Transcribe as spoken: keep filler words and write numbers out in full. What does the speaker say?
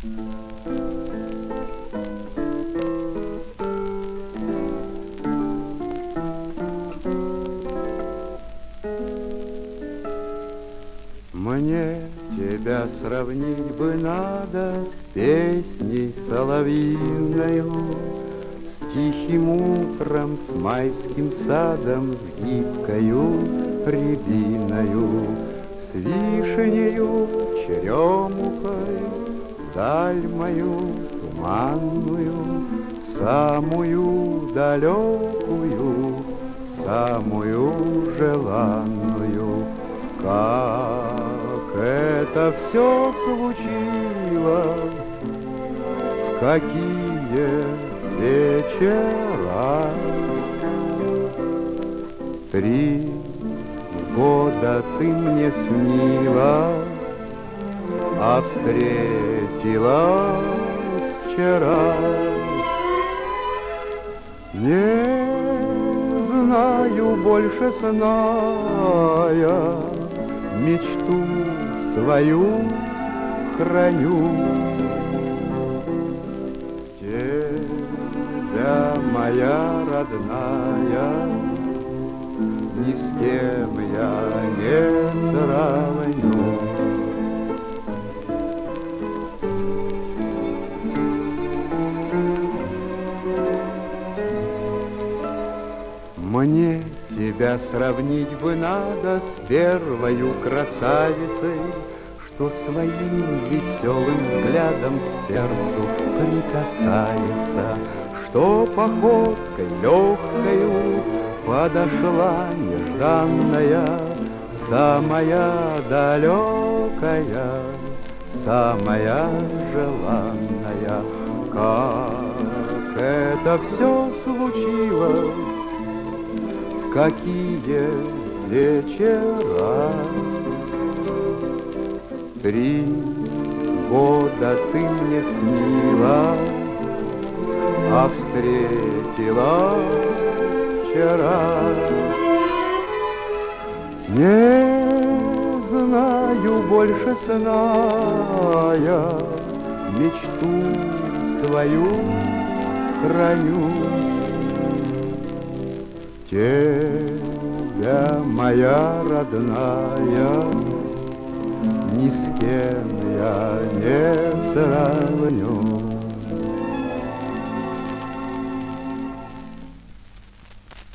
Мне тебя сравнить бы надо с песней соловьиною, с тихим утром, с майским садом, с гибкою рябиною, с вишнею, черемухой, даль мою туманную, самую далекую, самую желанную. Как это все случилось, в какие вечера. Три года ты мне снилась, а встретилась вчера. Не знаю больше сная, мечту свою храню. Тебя, моя родная, ни с кем я не сравню. Мне тебя сравнить бы надо с первою красавицей, что своим веселым взглядом к сердцу прикасается, что походкой легкою подошла нежданная, самая далекая, самая желанная. Как это все случилось, какие вечера. Три года ты мне снилась, а встретилась вчера. Не знаю больше сная, мечту свою храню. Тебя, моя родная, ни с кем я не сравню.